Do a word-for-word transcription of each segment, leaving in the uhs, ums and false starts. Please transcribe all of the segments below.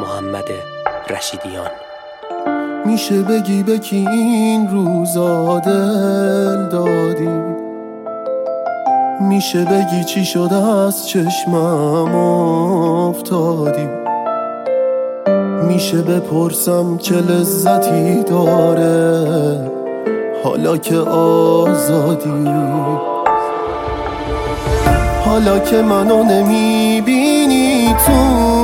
محمد رشیدیان. میشه بگی به کی این روزا دل دادی؟ میشه بگی چی شد از چشمم افتادی؟ میشه بپرسم چه لذتی داره حالا که آزادی؟ حالا که منو نمیبینی تو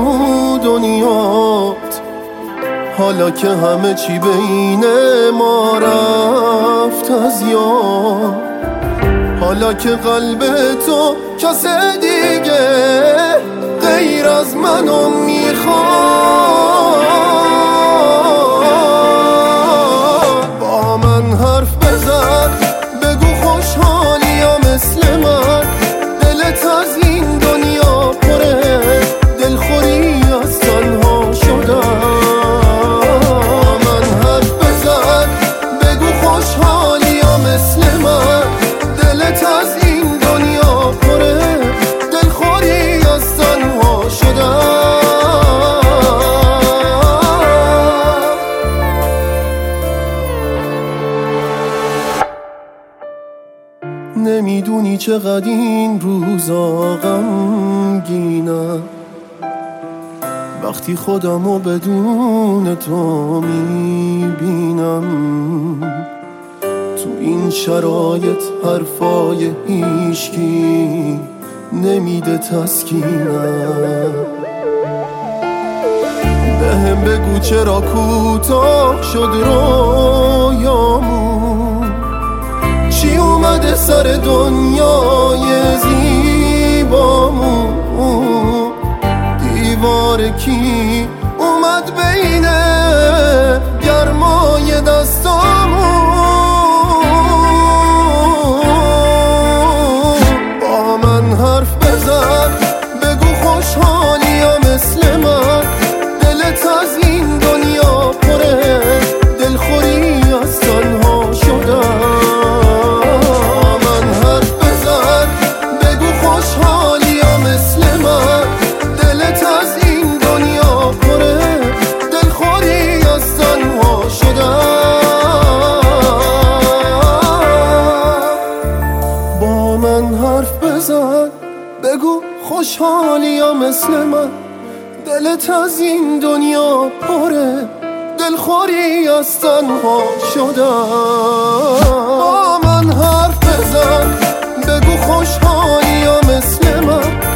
دنیات، حالا که همه چی بین ما رفت از یاد، حالا که قلب تو کس دیگه غیر از منو میخواد، با من حرف بزن بگو خوشحالی یا مثل من، دلت از این دنیا پره دلخوری از تنها شدن. نمیدونی چقدر این روزا غمگینم، وقتی خودمو بدون تو میبینم. تو این شرایط حرفای هیچکی نمیده تسکینم. بهم بگو چرا کوتاه شد رویامون، چی اومده سر دنیای زیبامون، دیوار کی اومد بین گرمای دستامون. با من حرف بزن بگو خوشحالی یا مثل من، دلت از این دنیا پره دلخوری از تنها شدن. بگو خوشحالی یا مثل من، دلت از این دنیا پره دلخوری از تنها شدن. با من حرف بزن بگو خوشحالی یا مثل من،